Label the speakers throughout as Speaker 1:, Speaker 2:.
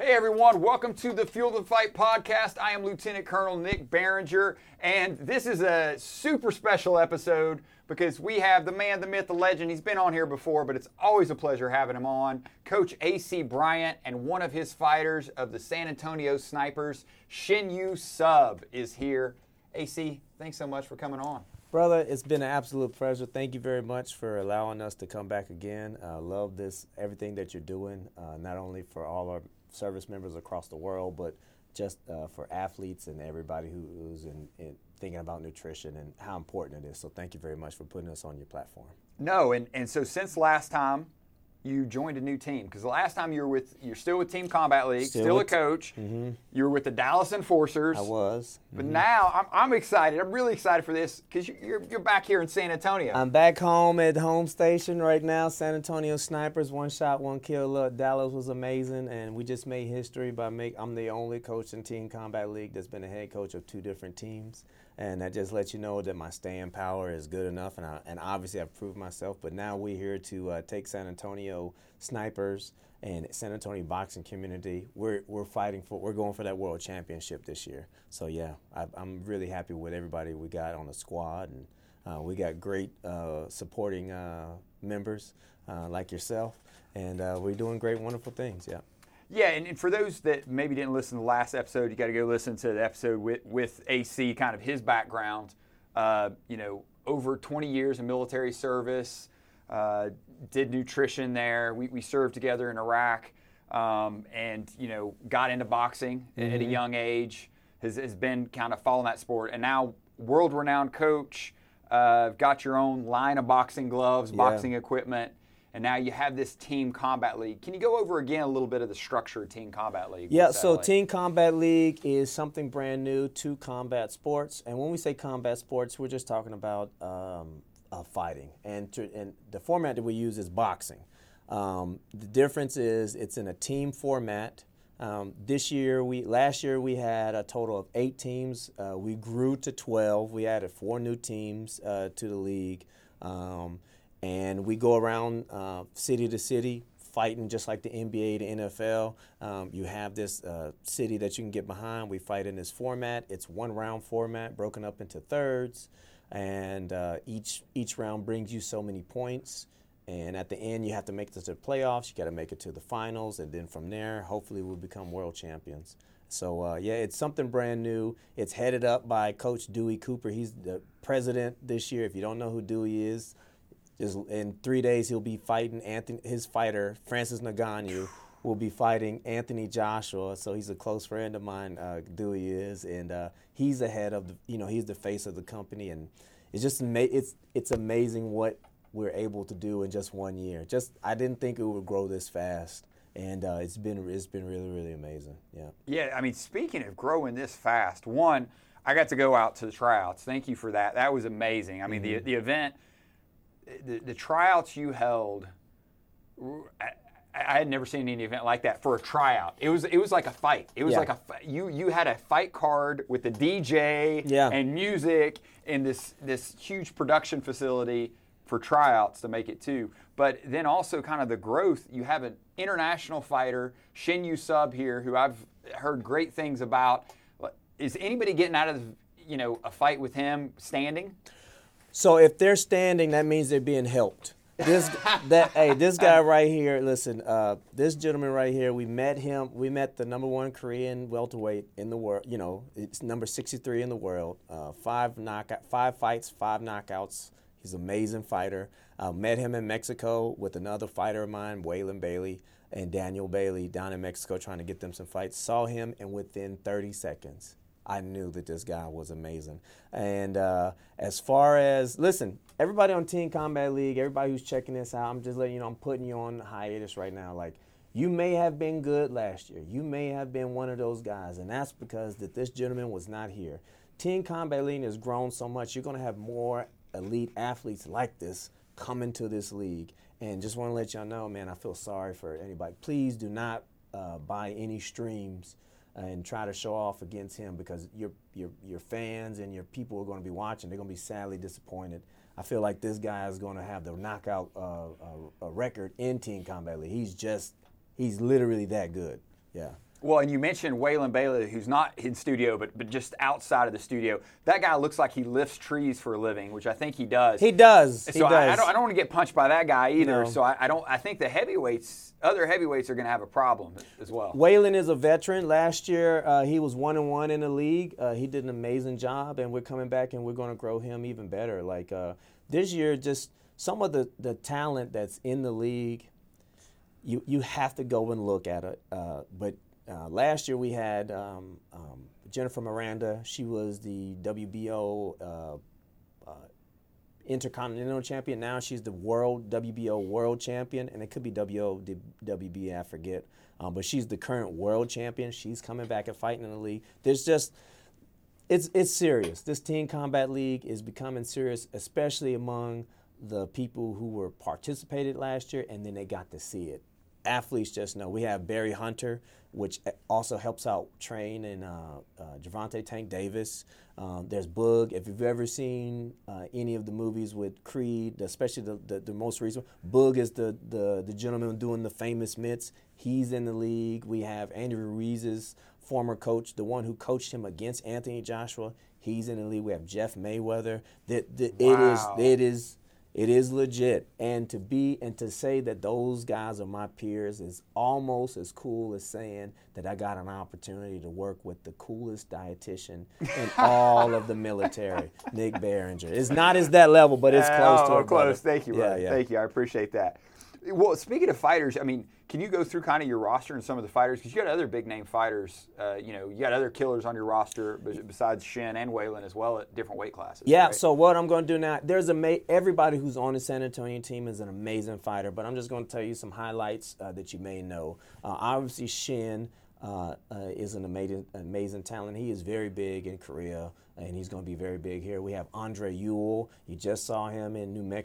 Speaker 1: Hey everyone, welcome to the Fuel the Fight podcast. I am Lieutenant Colonel Nick Barringer, and this is a super special episode because we have the man, the myth, the legend. He's been on here before, but it's always a pleasure having him on. Coach A.C. Bryant and one of his fighters of the San Antonio Snipers, Shin-Yu Sub, is here. A.C., thanks so much for coming on.
Speaker 2: Brother, it's been an absolute pleasure. Thank you very much for allowing us to come back again. Love this, everything that you're doing, not only for all our service members across the world, but just for athletes and everybody who's in thinking about nutrition and how important it is. So thank you very much for putting us on your platform.
Speaker 1: No, and so since last time you joined a new team, because the last time you're still with Team Combat League, still a coach. Mm-hmm. You were with the Dallas Enforcers.
Speaker 2: I was. Mm-hmm.
Speaker 1: But now I'm excited. I'm really excited for this because you're back here in San Antonio.
Speaker 2: I'm back home at home station right now. San Antonio Snipers, 1 shot, 1 kill. Look, Dallas was amazing, and we just made history by I'm the only coach in Team Combat League that's been a head coach of 2 different teams. And that just lets you know that my staying power is good enough, and obviously I've proved myself. But now we're here to take San Antonio Snipers and San Antonio boxing community. We're going for that world championship this year. So yeah, I'm really happy with everybody we got on the squad, and we got great supporting members like yourself, and we're doing great, wonderful things. Yeah.
Speaker 1: Yeah, and for those that maybe didn't listen to the last episode, you got to go listen to the episode with AC, kind of his background. Over 20 years in military service, did nutrition there. We served together in Iraq, and got into boxing at a young age. Has been kind of following that sport, and now world-renowned coach. Got your own line of boxing gloves, boxing equipment. And now you have this Team Combat League. Can you go over again a little bit of the structure of Team Combat League?
Speaker 2: Yeah, so Team Combat League is something brand new to combat sports. And when we say combat sports, we're just talking about fighting. And the format that we use is boxing. The difference is it's in a team format. Last year we had a total of 8 teams. We grew to 12. We added 4 new teams to the league. And we go around city to city fighting just like the NBA, the NFL. You have this city that you can get behind. We fight in this format. It's 1-round format broken up into thirds. And each round brings you so many points. And at the end, you have to make it to the playoffs. You got to make it to the finals. And then from there, hopefully we'll become world champions. So, it's something brand new. It's headed up by Coach Dewey Cooper. He's the president this year. If you don't know who Dewey is, just in 3 days, he'll be fighting his fighter, Francis Ngannou, will be fighting Anthony Joshua. So he's a close friend of mine, Dewey is, and he's the head of he's the face of the company, and it's just it's amazing what we're able to do in just 1 year. I didn't think it would grow this fast, and it's been really, really amazing. Yeah.
Speaker 1: Yeah, I mean, speaking of growing this fast, one, I got to go out to the tryouts. Thank you for that. That was amazing. I mean, the event. The tryouts you held, I had never seen any event like that for a tryout. It was like a fight. It was like you had a fight card with the DJ and music in this huge production facility for tryouts to make it too. But then also kind of the growth. You have an international fighter, Shin-Yu Sub here, who I've heard great things about. Is anybody getting out of a fight with him standing?
Speaker 2: So if they're standing, that means they're being helped. This guy right here, listen, this gentleman right here, we met him. We met the number 1 Korean welterweight in the world. It's number 63 in the world. 5 fights, 5 knockouts. He's an amazing fighter. Met him in Mexico with another fighter of mine, Waylon Bailey and Daniel Bailey, down in Mexico trying to get them some fights. Saw him, and within 30 seconds, I knew that this guy was amazing. And as far as, listen, everybody on Team Combat League, everybody who's checking this out, I'm just letting you know I'm putting you on hiatus right now. Like, you may have been good last year. You may have been one of those guys, and that's because that this gentleman was not here. Team Combat League has grown so much, you're going to have more elite athletes like this coming to this league. And just want to let y'all know, man, I feel sorry for anybody. Please do not buy any streams and try to show off against him, because your fans and your people are going to be watching. They're going to be sadly disappointed. I feel like this guy is going to have the knockout record in Team Combat League. He's literally that good. Yeah.
Speaker 1: Well, and you mentioned Waylon Bailey, who's not in studio, but just outside of the studio. That guy looks like he lifts trees for a living, which I think he does.
Speaker 2: He does.
Speaker 1: So
Speaker 2: he does.
Speaker 1: I don't want to get punched by that guy either.
Speaker 2: No.
Speaker 1: So I think the other heavyweights are going to have a problem as well.
Speaker 2: Waylon is a veteran. Last year, he was 1-1 in the league. He did an amazing job, and we're coming back and we're going to grow him even better. Like this year, just some of the talent that's in the league, you have to go and look at it. But last year we had Jennifer Miranda. She was the WBO Intercontinental Champion. Now she's the WBO World Champion, and it could be WBA, I forget. But she's the current World Champion. She's coming back and fighting in the league. It's serious. This Teen Combat League is becoming serious, especially among the people who were participated last year, and then they got to see it. Athletes just know. We have Barry Hunter, which also helps out train, and Gervonta Tank Davis. There's Boog. If you've ever seen any of the movies with Creed, especially the most recent, Boog is the gentleman doing the famous mitts. He's in the league. We have Andrew Ruiz's former coach, the one who coached him against Anthony Joshua. He's in the league. We have Jeff Mayweather.
Speaker 1: Wow.
Speaker 2: It is legit, and to say that those guys are my peers is almost as cool as saying that I got an opportunity to work with the coolest dietitian in all of the military, Nick Behringer. It's not as that level, but it's close to it.
Speaker 1: Close. Thank you, brother.
Speaker 2: Yeah.
Speaker 1: Thank you. I appreciate that. Well, speaking of fighters, I mean, can you go through kind of your roster and some of the fighters? Because you got other big name fighters. You got other killers on your roster besides Shin and Waylon as well at different weight classes.
Speaker 2: Yeah.
Speaker 1: Right?
Speaker 2: So what I'm going to do now? Everybody who's on the San Antonio team is an amazing fighter, but I'm just going to tell you some highlights that you may know. Obviously, Shin is an amazing talent. He is very big in Korea, and he's going to be very big here. We have Andre Ewell. You just saw him in in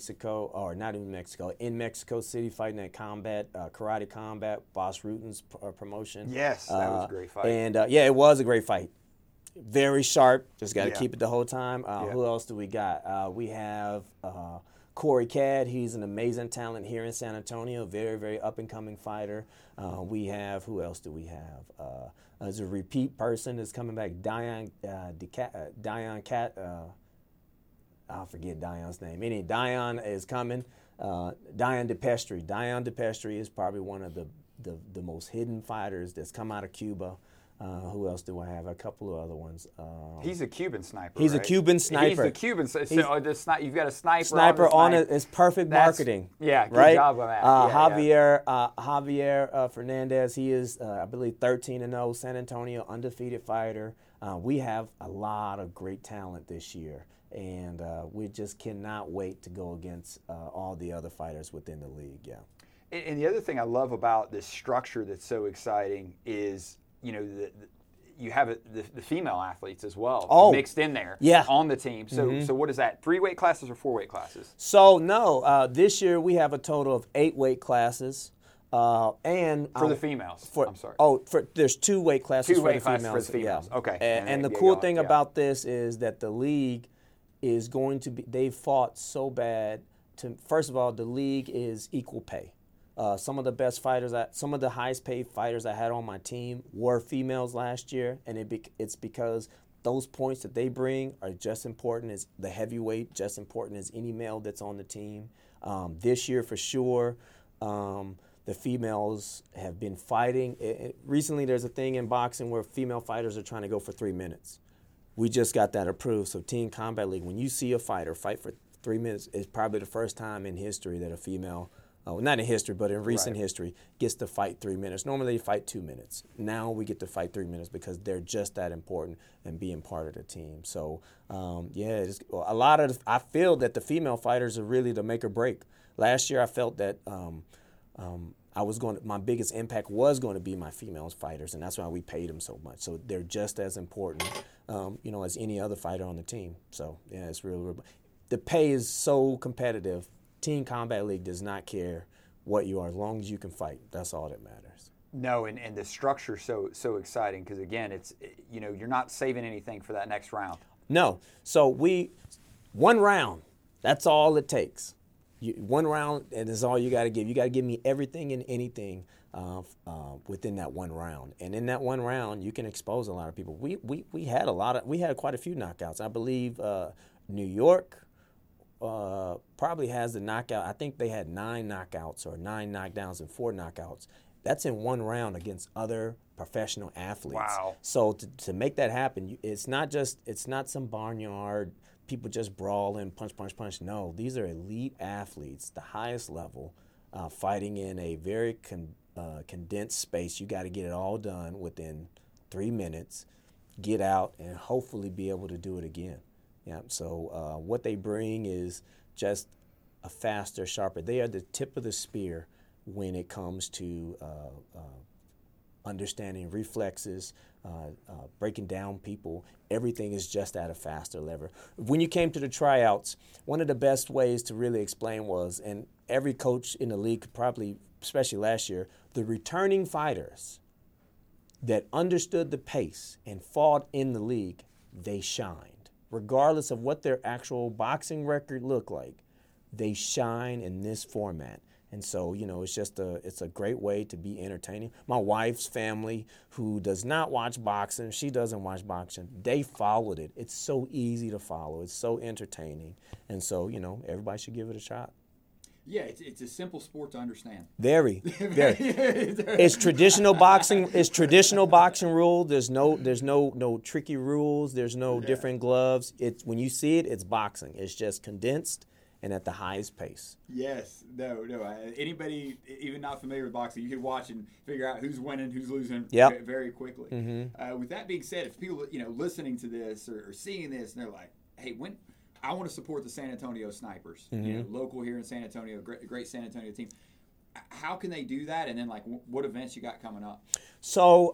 Speaker 2: Mexico City fighting at Karate Combat, Boss Rutan's promotion.
Speaker 1: Yes, that was a great fight.
Speaker 2: And it was a great fight. Very sharp. Just got to keep it the whole time. Who else do we got? We have Corey Cadd. He's an amazing talent here in San Antonio. Very, very up-and-coming fighter. We have, who else do we have? As a repeat person that's coming back, Dion Cat. I'll forget Dion's name. Anyway, Dion is coming. Dion DePestri. Dion DePestri is probably one of the most hidden fighters that's come out of Cuba. Who else do I have? A couple of other ones.
Speaker 1: He's a Cuban sniper.
Speaker 2: He's
Speaker 1: right?
Speaker 2: a Cuban sniper.
Speaker 1: He's the Cuban. So you've got a sniper.
Speaker 2: Sniper
Speaker 1: on
Speaker 2: it. It's perfect marketing.
Speaker 1: Yeah, good
Speaker 2: right?
Speaker 1: job on that.
Speaker 2: Javier Fernandez. He is, I believe, 13-0, San Antonio undefeated fighter. We have a lot of great talent this year, and we just cannot wait to go against all the other fighters within the league. Yeah.
Speaker 1: And the other thing I love about this structure that's so exciting is, you have the female athletes as well mixed in there on the team. So so what is that, 3 weight classes or 4 weight classes?
Speaker 2: So no, this year we have a total of 8 weight classes. And
Speaker 1: for the females, I'm sorry.
Speaker 2: There's 2 weight classes for the females.
Speaker 1: Yeah. Okay.
Speaker 2: And the cool thing about this is that the league is going to be, they fought so bad first of all, the league is equal pay. Some of the best fighters, some of the highest paid fighters I had on my team were females last year, and it's because those points that they bring are just important as the heavyweight, just important as any male that's on the team. This year, for sure, the females have been fighting. Recently, there's a thing in boxing where female fighters are trying to go for 3 minutes. We just got that approved. So Teen Combat League, when you see a fighter fight for 3 minutes, it's probably the first time in history that a female, not in history, but in recent history, gets to fight 3 minutes. Normally they fight 2 minutes. Now we get to fight 3 minutes because they're just that important and being part of the team. So, I feel that the female fighters are really the make or break. Last year I felt that my biggest impact was going to be my female fighters, and that's why we paid them so much. So they're just as important, as any other fighter on the team. So, yeah, it's really the pay is so competitive. Teen Combat League does not care what you are, as long as you can fight. That's all that matters.
Speaker 1: No, and the structure's so exciting because, again, it's, you're not saving anything for that next round.
Speaker 2: No. So one round, that's all it takes. One round, and that's all you got to give. You got to give me everything and anything within that one round. And in that one round, you can expose a lot of people. We had quite a few knockouts. I believe New York probably has the knockout. I think they had 9 knockouts or 9 knockdowns and 4 knockouts. That's in one round against other professional athletes.
Speaker 1: Wow.
Speaker 2: So to make that happen, it's not some barnyard people just brawling, punch. No, these are elite athletes, the highest level, fighting in a very condensed space. You got to get it all done within 3 minutes, get out, and hopefully be able to do it again. Yeah. So what they bring is just a faster, sharper. They are the tip of the spear when it comes to understanding reflexes, breaking down people. Everything is just at a faster level. When you came to the tryouts, one of the best ways to really explain was, and every coach in the league probably, especially last year, the returning fighters that understood the pace and fought in the league, they shined. Regardless of what their actual boxing record looked like, they shine in this format. And so, it's a great way to be entertaining. My wife's family, who does not watch boxing, she doesn't watch boxing, they followed it. It's so easy to follow. It's so entertaining. And so, everybody should give it a shot.
Speaker 1: Yeah, it's a simple sport to understand.
Speaker 2: Very. It's traditional boxing. It's traditional boxing rule. There's no tricky rules. There's no different gloves. It's when you see it, it's boxing. It's just condensed and at the highest pace.
Speaker 1: Yes. No. Anybody even not familiar with boxing, you can watch and figure out who's winning, who's losing very quickly.
Speaker 2: Mm-hmm.
Speaker 1: With that being said, if people listening to this or seeing this and they're like, hey, when I want to support the San Antonio Snipers, local here in San Antonio, great San Antonio team. How can they do that? And then, what events you got coming up?
Speaker 2: So,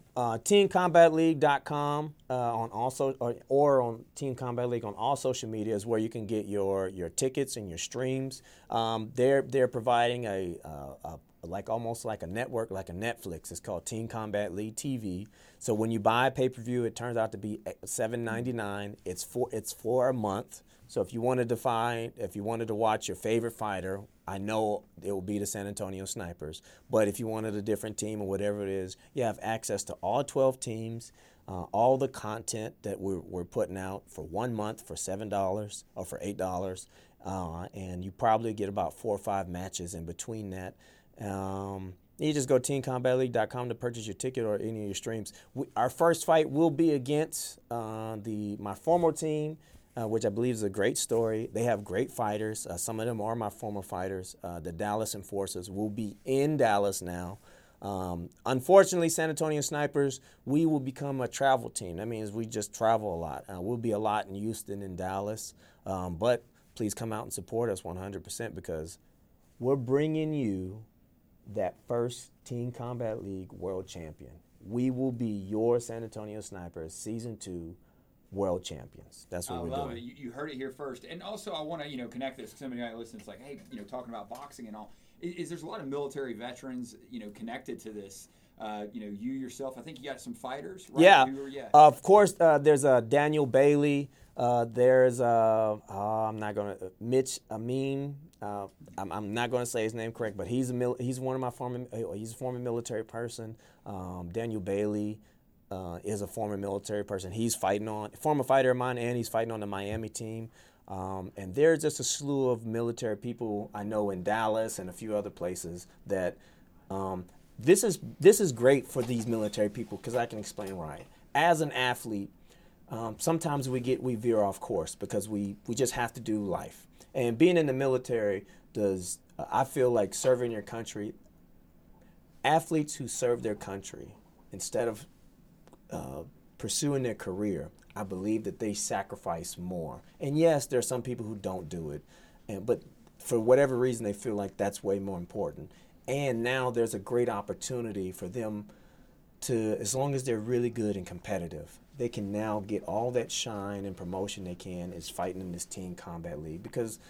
Speaker 2: teamcombatleague.com on or on Team Combat League on all social media is where you can get your tickets and your streams. They're providing almost like a network, like a Netflix. It's called Team Combat League TV. So when you buy a pay-per-view, it turns out to be $7.99. It's for a month. So if you wanted to watch your favorite fighter, I know it will be the San Antonio Snipers. But if you wanted a different team or whatever it is, you have access to all 12 teams, all the content that we're putting out for 1 month for $7 or for $8, and you probably get about 4 or 5 matches in between that. You just go to teamcombatleague.com to purchase your ticket or any of your streams. Our first fight will be against my former team, which I believe is a great story. They have great fighters. Some of them are my former fighters. The Dallas Enforcers will be in Dallas now. Unfortunately, San Antonio Snipers, we will become a travel team. That means we just travel a lot. We'll be a lot in Houston and Dallas. But please come out and support us 100% because we're bringing you that first Team Combat League world champion. We will be your San Antonio Snipers Season 2 world champions. That's what we're doing.
Speaker 1: I love it. You heard it here first. And also, I want to connect this. Somebody might listen. It's like, hey, talking about boxing and all. There's a lot of military veterans, connected to this. You yourself. I think you got some fighters, right?
Speaker 2: Yeah. Of course. There's Daniel Bailey. There's I'm not gonna Mitch Amin. I'm not gonna say his name correct, but he's one of my he's a former military person. Daniel Bailey is a former military person. He's former fighter of mine, and he's fighting on the Miami team. And there's just a slew of military people I know in Dallas and a few other places that this is great for these military people because I can explain why. As an athlete, sometimes we veer off course because we just have to do life. And being in the military I feel like serving your country, athletes who serve their country instead of pursuing their career, I believe that they sacrifice more. And yes, there are some people who don't do it, but for whatever reason, they feel like that's way more important. And now there's a great opportunity for them to, as long as they're really good and competitive, they can now get all that shine and promotion they can is fighting in this Team Combat League. Because,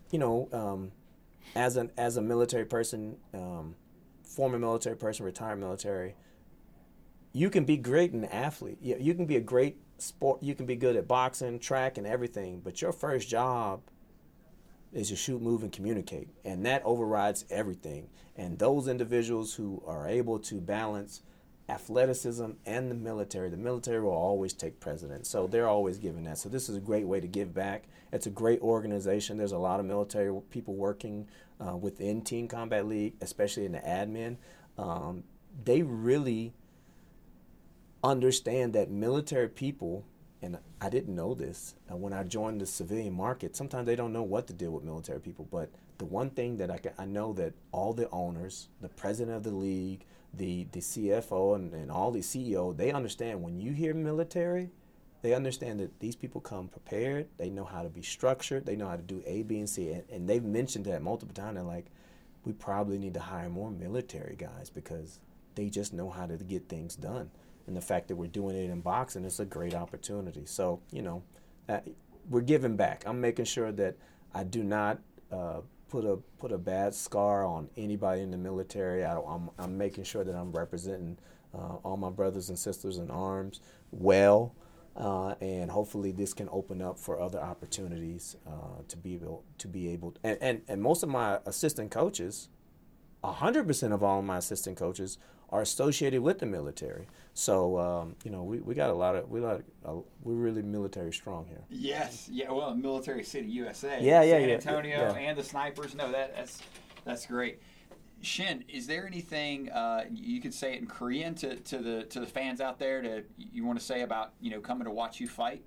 Speaker 2: as a military person, former military person, retired military, you can be great in athlete. You can be a great sport. You can be good at boxing, track, and everything. But your first job is to shoot, move, and communicate. And that overrides everything. And those individuals who are able to balance athleticism and the military will always take precedence. So they're always giving that. So this is a great way to give back. It's a great organization. There's a lot of military people working within Teen Combat League, especially in the admin. They really understand that military people, and I didn't know this when I joined the civilian market, sometimes they don't know what to do with military people. But the one thing that I know that all the owners, the president of the league, the CFO, and all the CEO, they understand when you hear military, they understand that these people come prepared. They know how to be structured. They know how to do A, B, and C. And they've mentioned that multiple times. They're like, we probably need to hire more military guys because they just know how to get things done. And the fact that we're doing it in boxing is a great opportunity. So, we're giving back. I'm making sure that I do not put a bad scar on anybody in the military. I'm making sure that I'm representing all my brothers and sisters in arms well, and hopefully this can open up for other opportunities to be able. And most of my assistant coaches, 100% of all of my assistant coaches are associated with the military. So we got we're really military strong here.
Speaker 1: Yes, yeah. Well, Military City, USA.
Speaker 2: Yeah.
Speaker 1: San Antonio and the Snipers. No, that's great. Shin, is there anything you could say it in Korean to the fans out there you want to say about coming to watch you fight?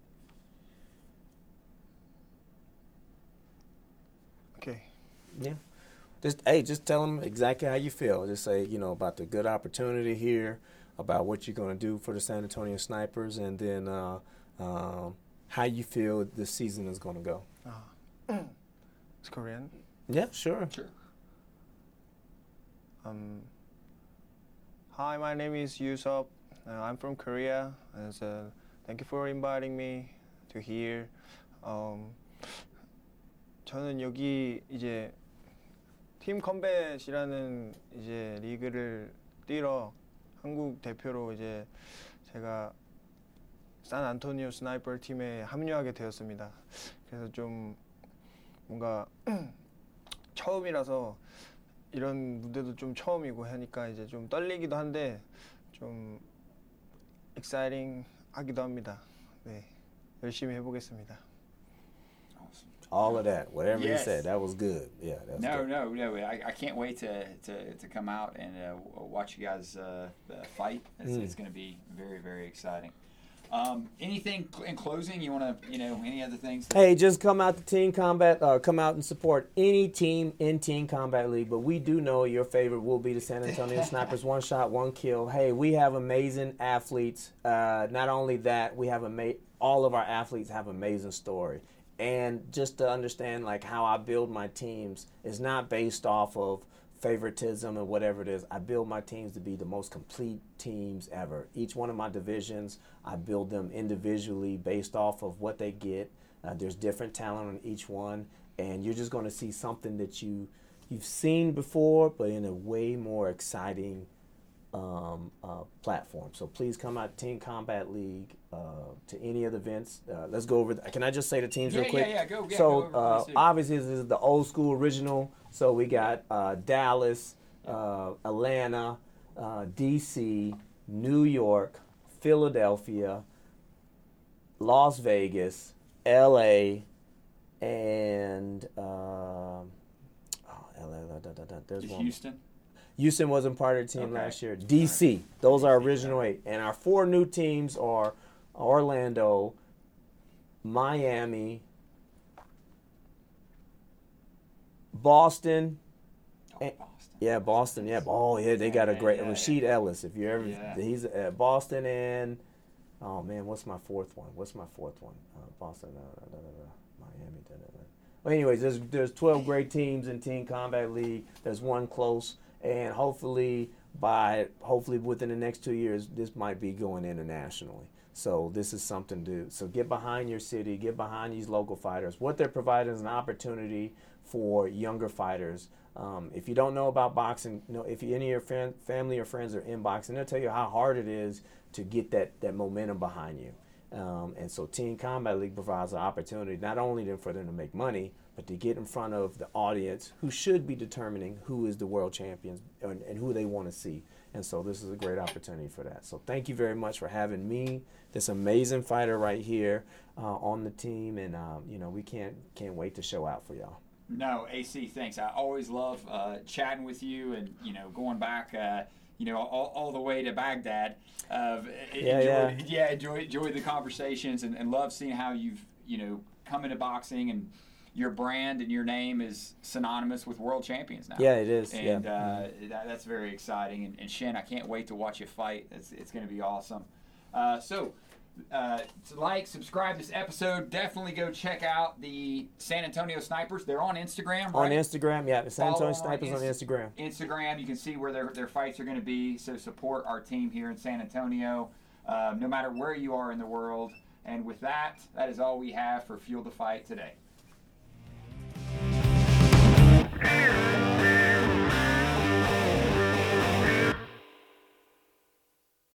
Speaker 3: Okay.
Speaker 2: Yeah. Just tell them exactly how you feel. Just say, about the good opportunity here, about what you're going to do for the San Antonio Snipers, and then how you feel this season is going to go.
Speaker 3: It's Korean.
Speaker 2: Yeah, sure.
Speaker 3: Hi, my name is Yusop. I'm from Korea. And so thank you for inviting me to here. 저는 여기 이제 팀 컴뱃이라는 이제 리그를 뛰러 한국 대표로 이제 제가 샌안토니오 스나이퍼 팀에 합류하게 되었습니다. 그래서 좀 뭔가 처음이라서 이런 무대도 좀 처음이고 하니까 이제 좀 떨리기도 한데 좀 exciting 하기도 합니다. 네, 열심히 해보겠습니다.
Speaker 2: All of that, whatever you said, that was good. Yeah, that's good.
Speaker 1: No. I can't wait to come out and watch you guys fight. It's going to be very, very exciting. Anything in closing you want to, any other things?
Speaker 2: Hey, just come out to Teen Combat, come out and support any team in Teen Combat League. But we do know your favorite will be the San Antonio Snipers. One shot, one kill. Hey, we have amazing athletes. Not only that, we have all of our athletes have amazing story. And just to understand how I build my teams is not based off of favoritism or whatever it is. I build my teams to be the most complete teams ever. Each one of my divisions, I build them individually based off of what they get. There's different talent on each one, and you're just going to see something that you've seen before, but in a way more exciting platform. So please come out to Teen Combat League, to any of the events. Let's go over. Can I just say the teams real quick?
Speaker 1: Yeah, go.
Speaker 2: So
Speaker 1: go over,
Speaker 2: obviously this is the old school original. So we got Dallas, Atlanta, DC, New York, Philadelphia, Las Vegas, LA, and there's one.
Speaker 1: Houston.
Speaker 2: Houston wasn't part of the team last year. DC, those are original 8. And our 4 new teams are Orlando, Miami, Boston. Yeah, Boston. Yeah. Oh, yeah, they got a great Rasheed Ellis. If you ever, he's at Boston and what's my fourth one? Boston, Miami. Well, anyways, there's 12 great teams in Teen Combat League. There's one close. And hopefully within the next 2 years, this might be going internationally. So this is something so get behind your city, get behind these local fighters. What they're providing is an opportunity for younger fighters. If you don't know about boxing, if any of your family or friends are in boxing, they'll tell you how hard it is to get that momentum behind you. And so Teen Combat League provides an opportunity not only for them to make money, but to get in front of the audience who should be determining who is the world champions and who they want to see. And so this is a great opportunity for that. So thank you very much for having me, this amazing fighter right here on the team. And, we can't wait to show out for y'all.
Speaker 1: No, AC, thanks. I always love chatting with you and, going back, all the way to Baghdad. Enjoy the conversations and love seeing how you've, come into boxing, and your brand and your name is synonymous with world champions now.
Speaker 2: Yeah, it is.
Speaker 1: And that's very exciting. And Shen, I can't wait to watch you fight. It's going to be awesome. To subscribe this episode, definitely go check out the San Antonio Snipers. They're on Instagram, right?
Speaker 2: On Instagram, yeah. The San Antonio Snipers on Instagram.
Speaker 1: Instagram, you can see where their fights are going to be. So support our team here in San Antonio, no matter where you are in the world. And with that, that is all we have for Fuel the Fight today.